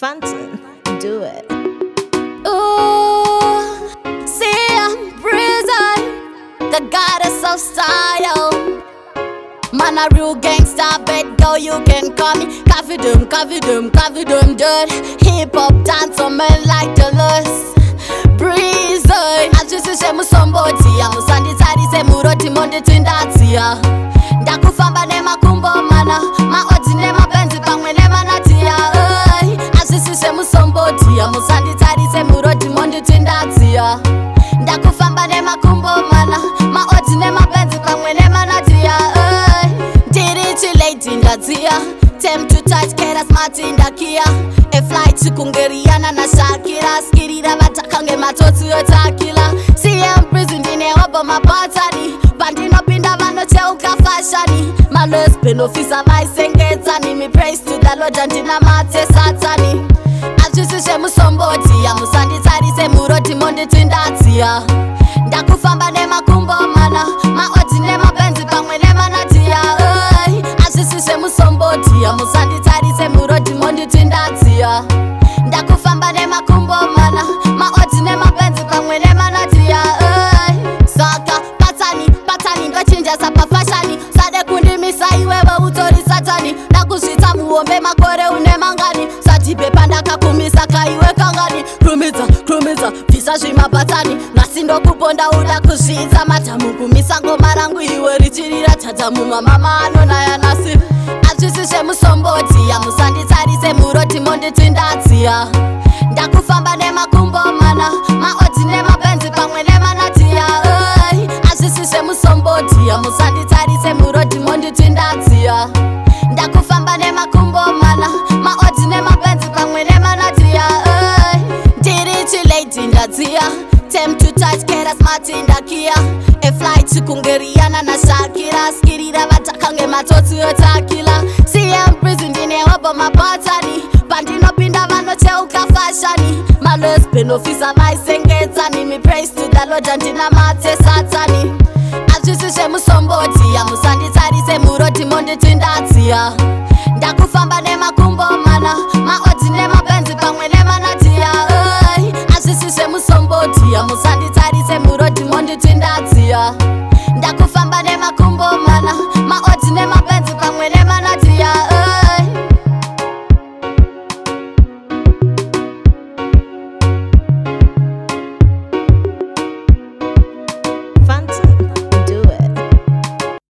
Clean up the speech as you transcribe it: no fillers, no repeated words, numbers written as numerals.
Phantom, do it. Ooh, see I'm prison, the goddess of style. Man a real gangsta, bet go you can call me coffee doom, dirt. Hip hop dance on men like the lust. Breeze, ajisishe musomboti ya musanditsari semuroti monditsindatsiya. Ndakufamba nemakumbo mana, maodzi nemapenzi pamwe nemanatia. Ajisishe musomboti ya musanditsari semuroti monditsindatsiya. Ndakufamba nemakumbo mana, maodzi nemapenzi pamwe nemanatia. Ndiri lady ndadziya, time to touch kera smart ndakia. A flight chikungeriana na Shakira, skirira vatakange matotsi yotakila. CM prison ndine wabo mapatani, pandinopinda vanocheuka fashani. Malus benofisa vaisengedzani, me praise to the Lord andina mate satani. Ajisishe musomboti ya musanditsarise muroti monditsindatsiya. Ndakufamba nemakumbo mana, maodzi nemapenzi pamwe nemanatia. Ajisishe musomboti ya musanditsarise muroti monditsindatsiya. Ndakufamba nemakumbo mana, maodzi nemapenzi pamwe nemanatia. Saka patani ndochinja sapafashani. Sade kundimisa iwewe utori satani. Ndakuzvita muombe makore une mangani. Satipepa ndakakumisa kaiwe kangani. Krumidza bvisa zvimapatani. Nhasi ndokuponda uda kuzvidza matamu kumisa ngoma rangu iwe richirira tatamu. Mama anonaya nasi ajisishe musomboti ya musanditsarise muroti monditsindatsiya. Ndakufamba nemakumbo mana, maodzi nemapenzi pamwe nemanatia. Ajisishe musomboti ya musanditsarise muroti monditsindatsiya. Ndakufamba nemakumbo mana, maodzi nemapenzi pamwe nemanatia. Ndiri lady ndadziya, time to touch kera smart ndakia. A flight chikungeriana na Shakira, skirira vatakange matotsi yotakila. CM prison ndine wabo mapatani, pandinopinda vanocheuka fashani. Malus benofisa vaisengedzani, me praise to the Lord andina mate satani. Ajisishe musomboti ya musanditsarise muroti monditsindatsiya. Ndakufamba nemakumbo mana, maodzi nemapenzi pamwe nemanatia. Ajisishe musomboti ya musanditsarise muroti monditsindatsiya. Ndakufamba nemakumbo